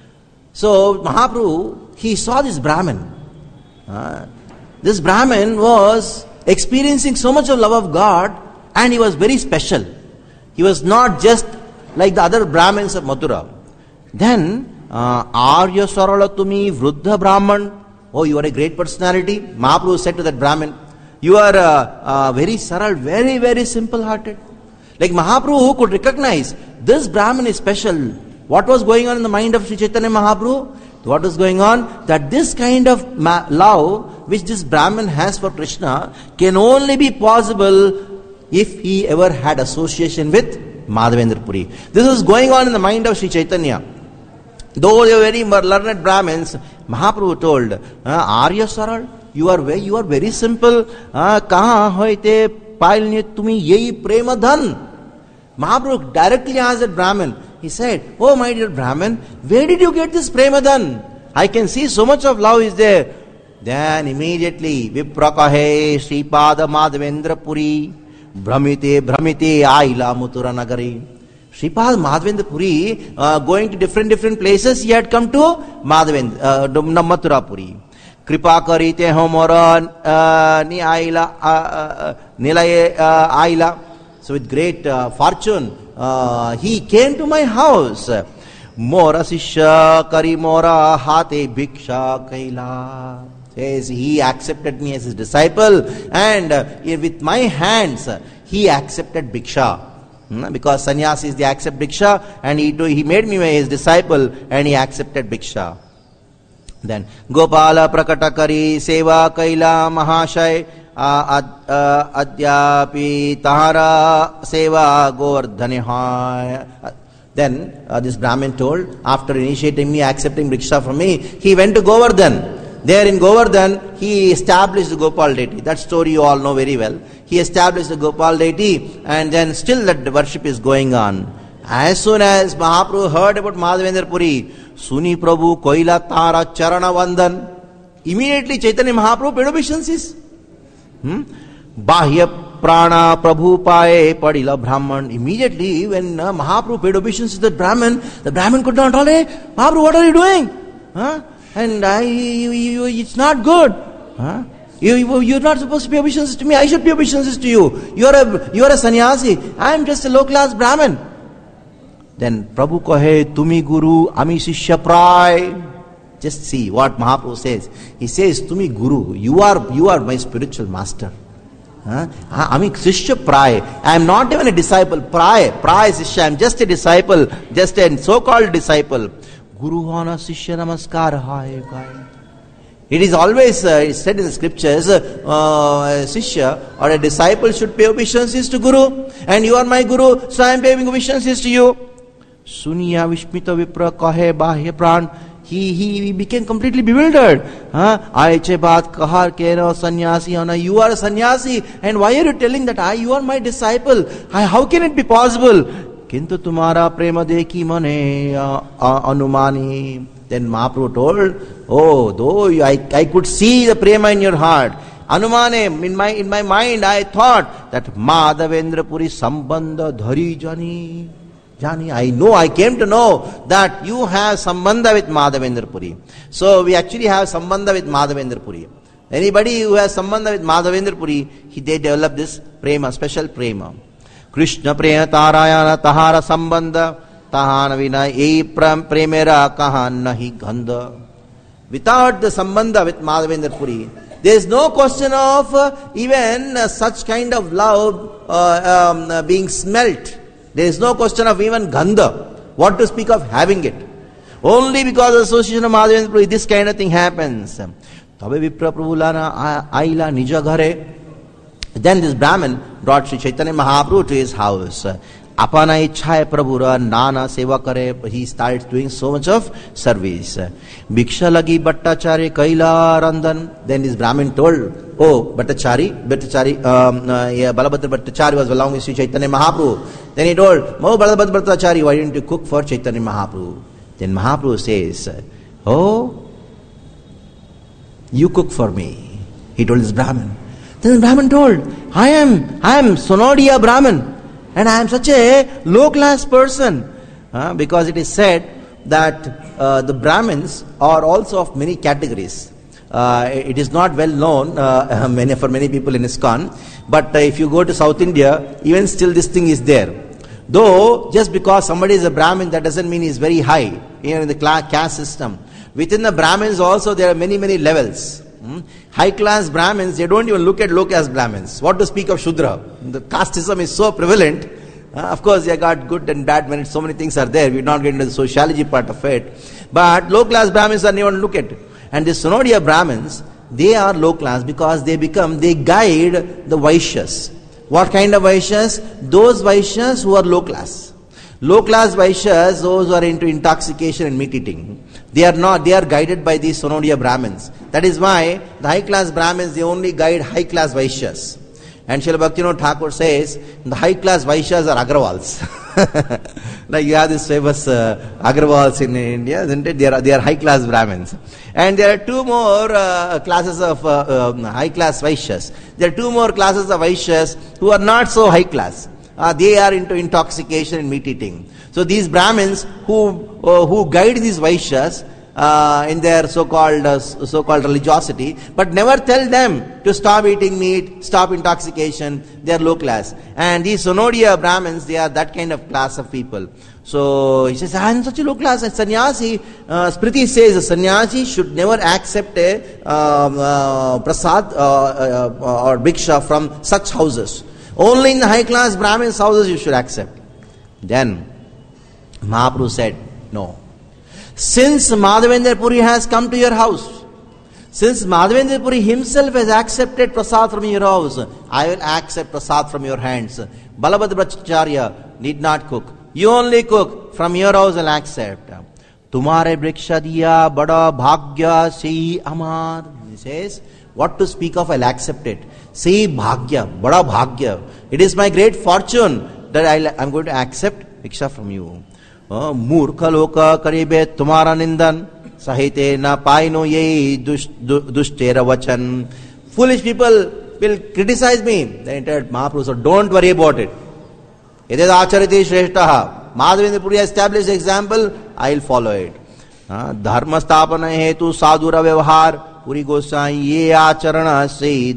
So Mahaprabhu, he saw this Brahmin. Uh, this Brahmin was experiencing so much of love of God, and he was very special. He was not just like the other Brahmins of Mathura. Then, uh, Arya Sarala Tumi Vruddha Brahman. Oh, you are a great personality. Mahaprabhu said to that Brahmin, you are uh, uh, very saral, very, very simple-hearted. Like Mahaprabhu, who could recognize this Brahmin is special. What was going on in the mind of Sri Chaitanya Mahaprabhu? What was going on? That this kind of ma- love which this Brahmin has for Krishna can only be possible if he ever had association with Madhavendra Puri. This was going on in the mind of Sri Chaitanya. Though they were very learned Brahmins, Mahaprabhu told, Arya Saral, you are very, you are very simple. Kaha hoite pailne tumi yei prema dhan. Mahaprabhu directly asked that Brahmin. He said, oh my dear Brahmin, where did you get this prema dhan? I can see so much of love is there. Then immediately, Vipra kahe Sripada Madhavendra Puri Brahmite Brahmite Aila Mutura Nagari. Sripad Madhavendra Puri, uh, going to different different places, he had come to Madhavendra, uh, Mathura Puri. Kripa karite homora ni aila nilaye aila. So with great uh, fortune, uh, he came to my house. Mora sishya kari mora hate bhiksha kaila. Says he accepted me as his disciple, and uh, with my hands uh, he accepted bhiksha. Because sannyasis, they accept Bhiksha, and he, he made me his disciple, and he accepted Bhiksha. Then, Gopala Prakatakari Seva Kaila Mahashay Adyapi Tahara Seva Govardhanihaya. Then, uh, this Brahmin told, after initiating me, accepting Bhiksha from me, he went to Govardhan. There in Govardhan, he established the Gopal deity. That story you all know very well. He established the Gopal deity, and then still that worship is going on. As soon as Mahaprabhu heard about Madhavendra Puri, Suni Prabhu Koila Tara Charana Vandan, immediately Chaitanya Mahaprabhu paid obeisances. Hmm? Bahya Prana Prabhu Pae Padila Brahman. Immediately when uh, Mahaprabhu paid obeisances to the Brahman, the Brahman could not tolerate. Mahaprabhu, what are you doing? Huh? And I, you, you, it's not good. Huh? You, you, you're not supposed to pay obeisances to me. I should pay obeisances to you. You're a, you're a sannyasi. I'm just a low-class Brahmin. Then Prabhu kahe, tumi guru, ami shishya pray. Just see what Mahaprabhu says. He says, tumi guru, you are, you are my spiritual master. Huh? Ami shishya pray. I am not even a disciple. Pray, pray shishya. I am just a disciple, just a so-called disciple. Guru hana shishya namaskar hai gai. It is always uh, said in the scriptures, uh, a shishya or a disciple should pay obeisances to Guru, and you are my Guru, so I am paying obeisances to you. Suniya Vishmita Vipra kahe bahya pran. He, he, he became completely bewildered. Aiche baat kahar kera sannyasi ana. You are a sannyasi, and why are you telling that I, you are my disciple? I, how can it be possible? Kintu tumara prema dekhi mane anumani. Then Mahaprabhu told, oh, though I, I could see the prema in your heart, Anumane, in my in my mind I thought that Madhavendra Puri Sambandha Dhari Jani. Jani, I know, I came to know that you have Sambandha with Madhavendra Puri. So we actually have Sambandha with Madhavendra Puri. Anybody who has Sambandha with Madhavendra Puri, he, they develop this prema, special prema. Krishna prema tarayana tahara Sambandha. Tahana vina e premera kahan nahi gandha. Without the sambandha with Madhavendra Puri, there is no question of uh, even uh, such kind of love uh, um, uh, being smelt. There is no question of even gandha. What to speak of having it? Only because of the association of Madhavendra Puri, this kind of thing happens. Tabe vipra prabhulana aila nija ghare. Then this Brahmin brought Sri Chaitanya Mahaprabhu to his house. Apana ichha prabhura nana seva kare. He starts doing so much of service. Bhiksha lagi Bhattachari kaila randan. Then this Brahmin told, oh, Bhattachari, Bhattachari, um, uh, yeah, Balabhadra Bhattachari was along with Sri Chaitanya Mahaprabhu. Then he told, oh, Balabhadra Bhattachari, why didn't you cook for Chaitanya Mahaprabhu? Then Mahaprabhu says, oh, You cook for me. He told this Brahmin. Then the Brahmin told, I am, I am Sonodia Brahmin. And I am such a low-class person. Uh, because it is said that uh, the Brahmins are also of many categories. Uh, it is not well known uh, many, for many people in ISKCON. But uh, if you go to South India, even still this thing is there. Though, just because somebody is a Brahmin, that doesn't mean he is very high. Even in the caste system. Within the Brahmins also, there are many, many levels. Hmm? High-class Brahmins, they don't even look at low-caste Brahmins. What to speak of Shudra? The casteism is so prevalent. Uh, of course, they got good and bad merits. So many things are there. We will not get into the sociology part of it. But low-class Brahmins are never look at. And the Sonodia Brahmins, they are low-class because they become, they guide the Vaishyas. What kind of Vaishyas? Those Vaishyas who are low-class. Low-class Vaishyas, those who are into intoxication and meat eating. They are not, they are guided by these Sonodia Brahmins. That is why the high-class Brahmins, they only guide high-class Vaishyas. And Srila Bhaktivinoda Thakur says, the high-class Vaishyas are Agrawals. Like you have this famous uh, Agrawals in India, isn't it? They are, they are high-class Brahmins. And there are two more uh, classes of uh, um, high-class Vaishyas. There are two more classes of Vaishyas who are not so high-class. Uh, they are into intoxication and meat eating. So these Brahmins who uh, who guide these Vaishyas uh, in their so-called uh, so-called religiosity, but never tell them to stop eating meat, stop intoxication. They are low class. And these Sonodia Brahmins, they are that kind of class of people. So he says, I am such a low class. A sannyasi, uh, Smriti says, a sannyasi should never accept a um, uh, prasad uh, uh, or bhiksha from such houses. Only in the high class Brahmins' houses you should accept. Then Mahaprabhu said, no. Since Madhavendra Puri has come to your house, since Madhavendra Puri himself has accepted prasad from your house, I will accept prasad from your hands. Balabhadracharya need not cook. You only cook. From your house I'll accept. Tumhare vriksha diya bada bhagya si amar. He says, what to speak of, I'll accept it. See bhagya, bada bhagya. It is my great fortune that I'll, I'm going to accept vriksha from you. Murkha loka karibe tumhara nindan sahite na paino ye dushtera vachan. Foolish people will criticize me. The entire Mahaprabhu said, don't worry about it. Yedad achariti shreshtaha. Madhavendra Puri established the example, I will follow it. Dharma stapana hetu sadhura vyavahar. Puri Gosai ye acharana se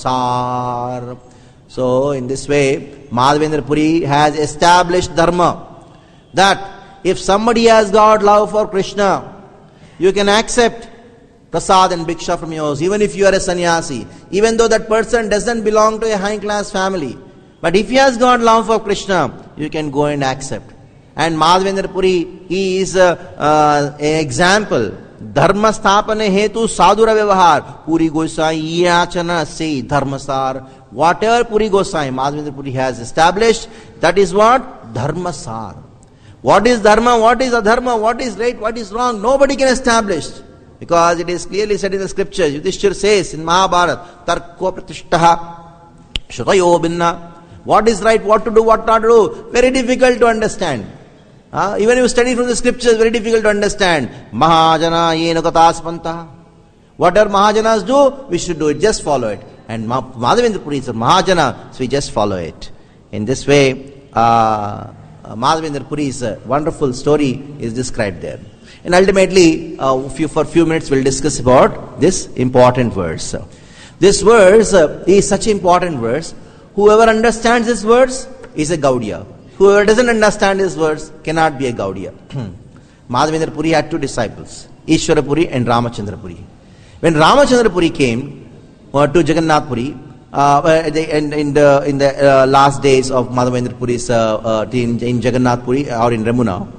dharmasar. So in this way, Madhavendra Puri has established dharma. That if somebody has got love for Krishna, you can accept prasad and bhiksha from yours, even if you are a sannyasi, even though that person doesn't belong to a high class family. But if he has got love for Krishna, you can go and accept. And Madhavendra Puri, he is a, uh, an example. Dharma stapane hetu sadhura vyavahar. Puri Gosai yachana se dharmasar. Whatever Puri Gosai, Madhavendra Puri has established, that is what? Dharmasar. What is dharma, what is adharma, what is right, what is wrong, nobody can establish. Because it is clearly said in the scriptures. Yudhishthira says in Mahabharata, Tarko pratishtaha shutayo binna. What is right, what to do, what not to do, very difficult to understand. Uh, even if you study from the scriptures, very difficult to understand. Mahajana yena kataspanta. Whatever Mahajanas do, we should do it, just follow it. And Madhavendra Puri is a Mahajana, so we just follow it. In this way, uh, Uh, Madhavendra Puri's uh, wonderful story is described there. And ultimately, uh, few, for a few minutes we'll discuss about this important verse. This verse uh, is such an important verse. Whoever understands this verse is a Gaudiya. Whoever doesn't understand this verse cannot be a Gaudiya. Madhavendra Puri had two disciples, Ishwara Puri and Ramachandra Puri. When Ramachandra Puri came uh, to Jagannath Puri, Uh, in, in the in the uh, last days of Madhavendra Puri's uh, uh, in, in Jagannath Puri or in Ramuna,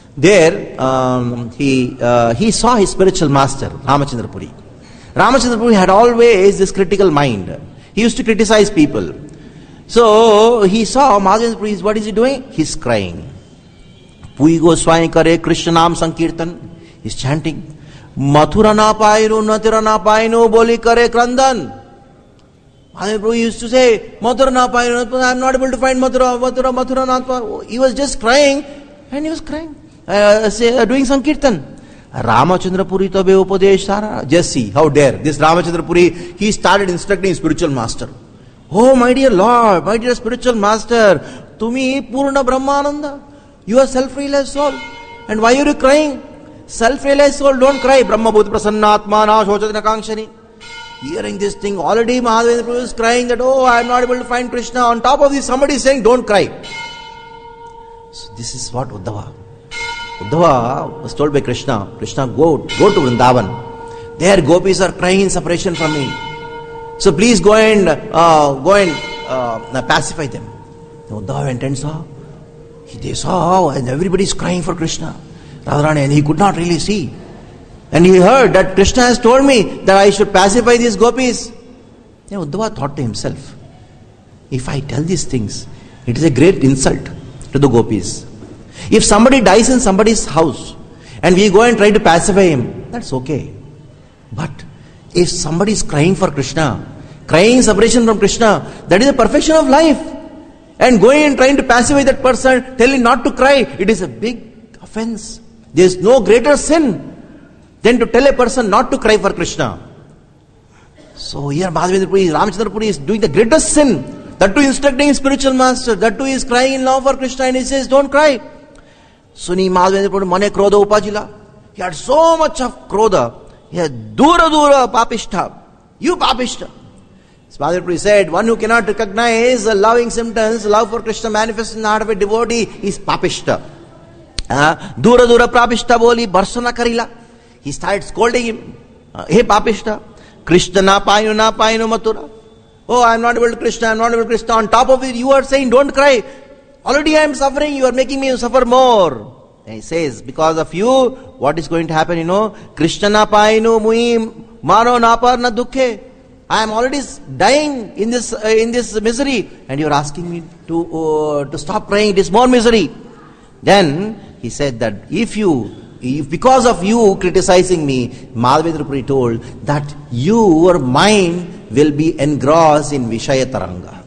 there um, he uh, he saw his spiritual master Ramachandra Puri. Ramachandra Puri had always this critical mind. He used to criticize people. So he saw Madhavendra Puri. What is he doing? He's crying. Puri Goswami kare Krishna Nam Sankirtan. He's chanting. Mathura na painu natira na painu boli kare krandan. Mahaprabhu used to say, Mathura na painu, I am not able to find Mathura, Mathura, Mathura na painu. He was just crying, and he was crying, uh, say, uh, doing Sankirtan. Ramachandra Puri tobe upadesh sara. Just see, how dare. This Ramachandra Puri, he started instructing spiritual master. Oh my dear Lord, my dear spiritual master, Tumi Purna Brahmananda. You are self-realized soul. And why are you crying? Self-realized soul, don't cry. Brahma Bhuta Prasannatmana Shochadana Kankshani. Hearing this thing, already Mahadevendra Prabhu is crying that, oh, I am not able to find Krishna. On top of this, somebody is saying, don't cry. So this is what Uddhava. Uddhava was told by Krishna, Krishna, go, go to Vrindavan. There gopis are crying in separation from me. So please go and uh, go and uh, pacify them. Uddhava went and saw. They saw and everybody is crying for Krishna. Radharani, and he could not really see. And he heard that Krishna has told me that I should pacify these gopis. Then Uddhava thought to himself, if I tell these things, it is a great insult to the gopis. If somebody dies in somebody's house and we go and try to pacify him, that's okay. But if somebody is crying for Krishna, crying in separation from Krishna, that is the perfection of life. And going and trying to pacify that person, telling not to cry, it is a big offense. There is no greater sin than to tell a person not to cry for Krishna. So here Mahadevendra Puri, Ramachandra Puri is doing the greatest sin. That too instructing spiritual master, that too is crying in love for Krishna, and he says, don't cry. Suni Mahadevendra Puri mane krodha upajila. He had so much of krodha. He had dura dura papishta. You papishta. Mahadevendra Puri said, one who cannot recognize the loving symptoms, love for Krishna manifest in the heart of a devotee is papishta. Dura dura papishta boli barsana karila. He started scolding him. Uh, hey Papishta, Krishna na payinu na payinu mathura. Oh, I am not able to Krishna, I am not able to Krishna. On top of it, you are saying, don't cry. Already I am suffering, you are making me suffer more. And he says, because of you, what is going to happen, you know? Krishna na payinu mui maro napar na dukhe. I am already dying in this uh, in this misery. And you are asking me to, uh, to stop crying, it is more misery. Then he said that if you If because of you criticizing me, Mahadevendra Puri told that your mind will be engrossed in Vishaya Taranga.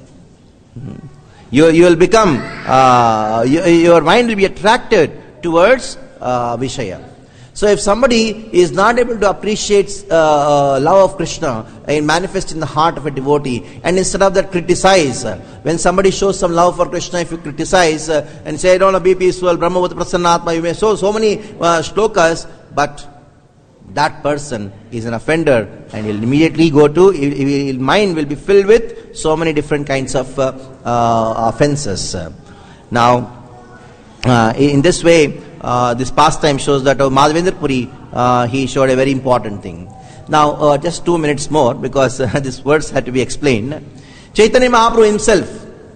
You, you will become, uh, you, your mind will be attracted towards uh, Vishaya. So if somebody is not able to appreciate uh, love of Krishna and manifest in the heart of a devotee, and instead of that criticize, uh, when somebody shows some love for Krishna, if you criticize uh, and say, don't be peaceful, Brahma Bhuta Prasannatma, you may show so many uh, shlokas, but that person is an offender and he'll immediately go to, his mind will be filled with so many different kinds of uh, uh, offenses. Now, uh, in this way, Uh, this pastime shows that uh, Madhavendra Puri, uh, he showed a very important thing. Now, uh, just two minutes more, because uh, this verse had to be explained. Chaitanya Mahaprabhu himself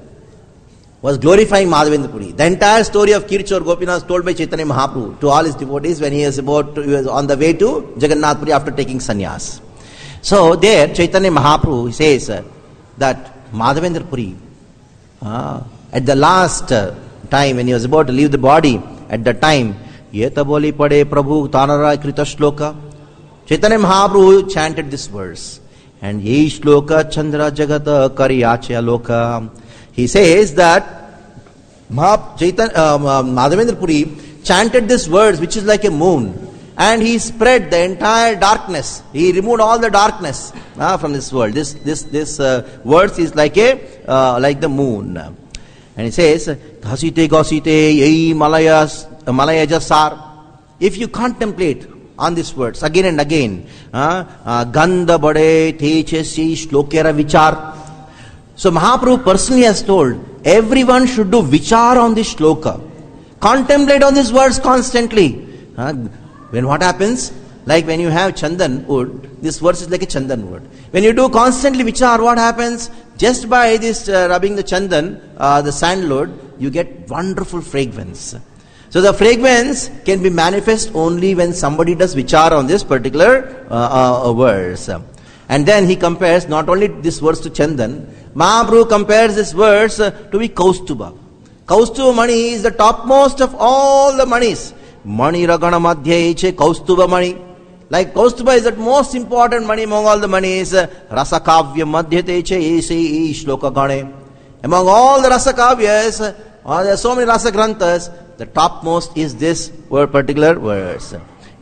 was glorifying Madhavendra Puri. The entire story of Kirchor Gopinath is told by Chaitanya Mahaprabhu to all his devotees when he was about to, he was on the way to Jagannath Puri after taking sannyas. So there, Chaitanya Mahaprabhu says uh, that Madhavendra Puri, uh, at the last uh, time when he was about to leave the body, at that time, Yeta boli pade Prabhu Tanara Krita Shloka. Chaitanya Mahaprabhu chanted this verse. And Ye Shloka Chandra Jagata Kariyachya Loka. He says that Chaitanya, uh, Madhavendra Puri chanted this verse, which is like a moon. And he spread the entire darkness. He removed all the darkness uh, from this world. This this this uh, verse is like a uh, like the moon. And he says, Ghasite Ghasite Yei Malayas Malayajasar. If you contemplate on these words again and again, Gandha Bade Techesi Shlokera Vichar. So Mahaprabhu personally has told, everyone should do vichar on this shloka. Contemplate on these words constantly. When what happens? Like when you have chandan wood, this verse is like a chandan wood. When you do constantly vichar, what happens? Just by this uh, rubbing the chandan, uh, the sandalwood, you get wonderful fragrance. So the fragrance can be manifest only when somebody does vichar on this particular uh, uh, verse. And then he compares not only this verse to chandan, Mahaprabhu compares this verse uh, to be Kaustuba. Kaustuba Mani is the topmost of all the manis. Mani Ragana Madhya Eche Kaustuba Mani. Like Kaustuba is the most important money among all the monies. Rasakavya Madhyate Che Ese Shloka Gane. Among all the Rasakavyas, uh, there are so many Rasagranthas, the topmost is this particular verse.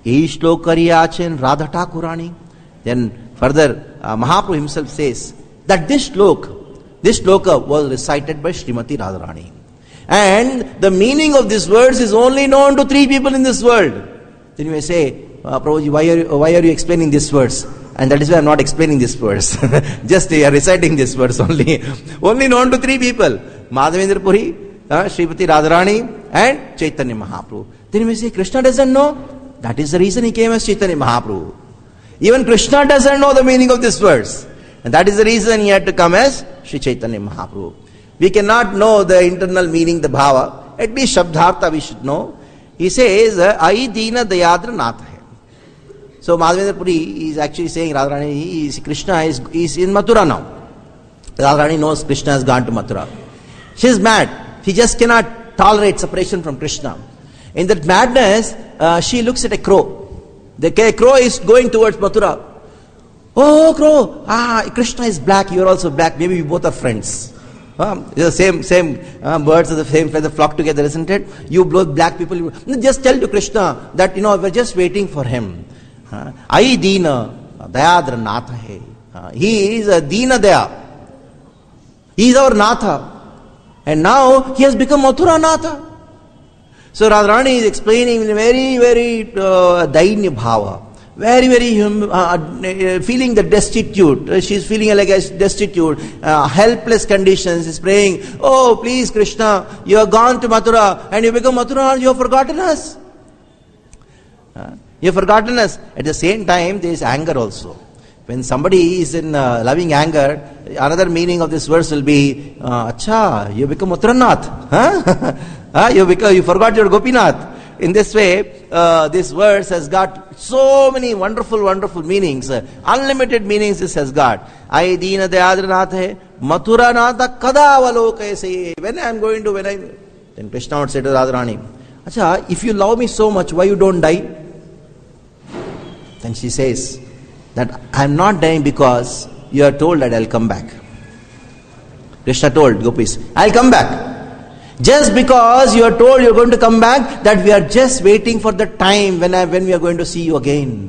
E Shlokariyachen Radha Thakurani. Then further, uh, Mahaprabhu himself says that this shlok, this shloka was recited by Srimati Radharani. And the meaning of these words is only known to three people in this world. Then you may say, uh, Prabhuji, why are, you, why are you explaining this verse? And that is why I am not explaining this verse. Just uh, reciting this verse only. Only known to three people. Madhavendra Puri, uh, Srimati Radharani and Chaitanya Mahaprabhu. Then you may say, Krishna doesn't know. That is the reason he came as Chaitanya Mahaprabhu. Even Krishna doesn't know the meaning of this verse. And that is the reason he had to come as Sri Chaitanya Mahaprabhu. We cannot know the internal meaning, the bhava. At least Shabdhartha we should know. He says, Ai Dina Dayadra Nath hai. So Madhavendra Puri is actually saying, Radharani, he is, Krishna is, is in Mathura now. Radharani knows Krishna has gone to Mathura. She is mad. She just cannot tolerate separation from Krishna. In that madness, uh, she looks at a crow. The crow is going towards Mathura. Oh, crow! Ah, Krishna is black, you are also black. Maybe we both are friends. Um, the same same uh, birds of the same feather flock together, isn't it? You both black people. You, just tell to Krishna that, you know, we're just waiting for him. Ai Dina Dayadra Natha hai. Uh, he is a Dina Daya. He is our Natha. And now he has become Mathura Natha. So Radharani is explaining in a very, very uh, dainya bhava. Very, very hum, uh, feeling the destitute. Uh, she is feeling like a destitute, uh, helpless conditions. She is praying, oh please Krishna, you have gone to Mathura and you become Mathura, you have forgotten us. Uh, you have forgotten us. At the same time, there is anger also. When somebody is in uh, loving anger, another meaning of this verse will be, uh, Acha, you become Mathuranath. Huh? uh, you, become, you forgot your Gopinath. In this way, uh, this verse has got so many wonderful, wonderful meanings. Uh, unlimited meanings this has got. Ai Dina Dayadra Nath hai, Mathura Natha kada avaloka se. When I am going to, when I... Then Krishna would say to Radharani, Acha, if you love me so much, why you don't die? Then she says, that I am not dying because you are told that I will come back. Krishna told Gopis, I will come back. Just because you are told you are going to come back, that we are just waiting for the time when, I, when we are going to see you again.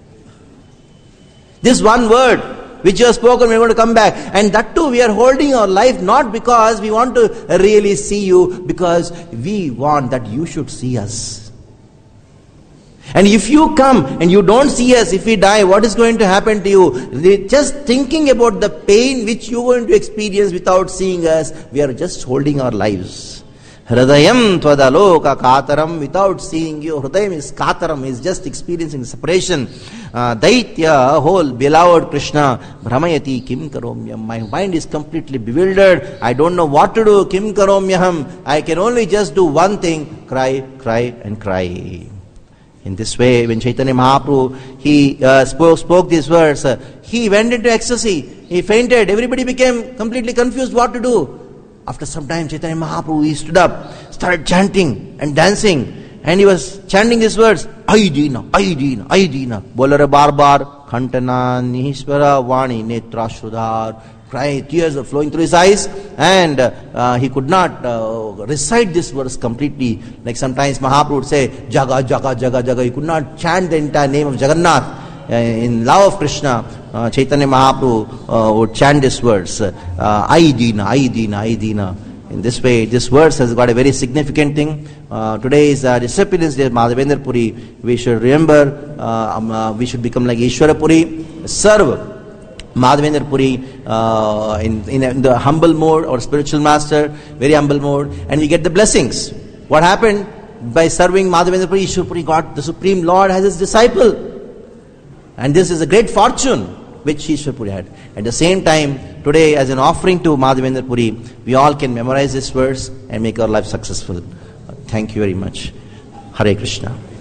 This one word which you have spoken, we are going to come back. And that too, we are holding our life not because we want to really see you, because we want that you should see us. And if you come and you don't see us, if we die, what is going to happen to you? Just thinking about the pain which you are going to experience without seeing us, we are just holding our lives. Hridayam twadaloka kataram, without seeing you, Hridayam is kataram, is just experiencing separation. Uh, Daitya, whole beloved Krishna, Brahmayati kim karomyam. My mind is completely bewildered. I don't know what to do. Kim karomyaham. I can only just do one thing, cry, cry and cry. In this way, when Chaitanya Mahaprabhu, he uh, spoke, spoke these words, uh, he went into ecstasy, he fainted, everybody became completely confused what to do. After some time, Chaitanya Mahaprabhu, he stood up, started chanting and dancing, and he was chanting these words, Ai Dina, Ai Dina, Ai Dina, Bolare bar bar, Khantana, Nihishvara, Vani, Netra Shrudhar, cry, tears are flowing through his eyes, and uh, he could not uh, recite this verse completely. Like sometimes Mahaprabhu would say, Jaga, Jaga, Jaga, Jaga. He could not chant the entire name of Jagannath. Uh, in love of Krishna, uh, Chaitanya Mahaprabhu uh, would chant this verse, uh, Ai Dina, Ai Dina, Ai Dina. In this way, this verse has got a very significant thing. Uh, today is uh, Disciplin's Day, Madhavendra Puri. We should remember, uh, um, uh, we should become like Ishwara Puri, serve Madhavendra Puri uh, in, in, in the humble mode, or spiritual master, very humble mode, and we get the blessings. What happened? By serving Madhavendra Puri, Ishwara Puri got the Supreme Lord as his disciple. And this is a great fortune which Ishwara Puri had. At the same time, today as an offering to Madhavendra Puri, we all can memorize this verse and make our life successful. Thank you very much. Hare Krishna.